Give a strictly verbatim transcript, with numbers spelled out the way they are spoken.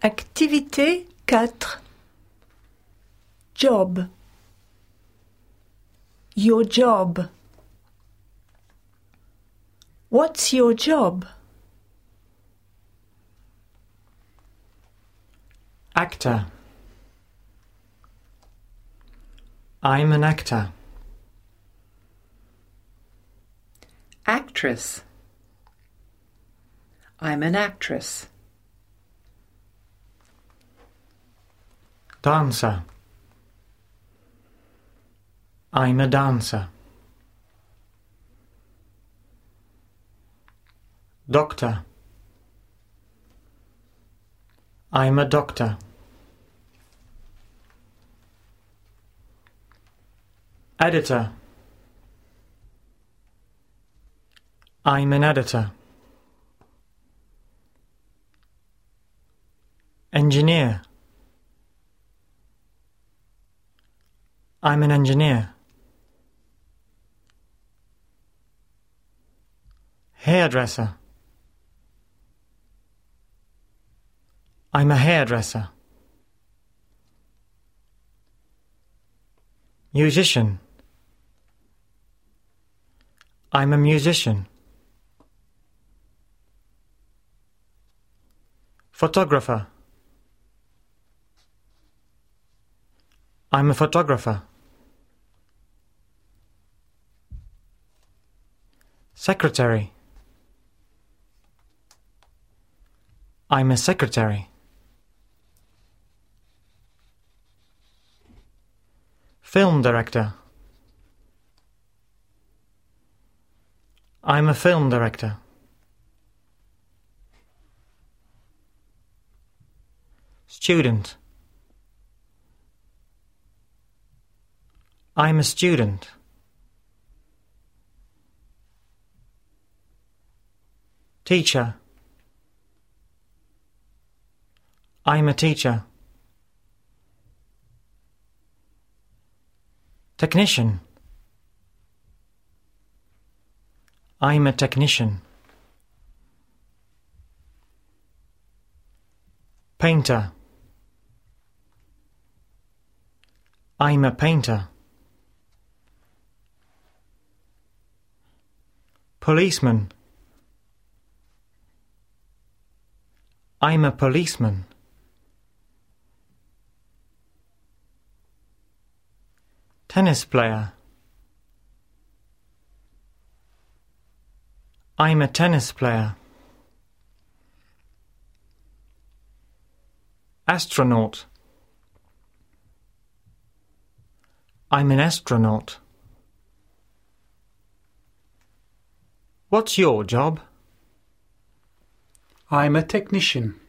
Activité quatre. Job. Your job. What's your job? Actor. I'm an actor. Actress. I'm an actress. Dancer. I'm a dancer. Doctor. I'm a doctor. Editor. I'm an editor. Engineer. I'm an engineer. Hairdresser. I'm a hairdresser. Musician. I'm a musician. Photographer. I'm a photographer. Secretary. I'm a secretary. Film director. I'm a film director. Student. I'm a student. Teacher. I'm a teacher. Technician. I'm a technician. Painter. I'm a painter. Policeman. I'm a policeman. Tennis player. I'm a tennis player. Astronaut. I'm an astronaut. What's your job? I'm a technician.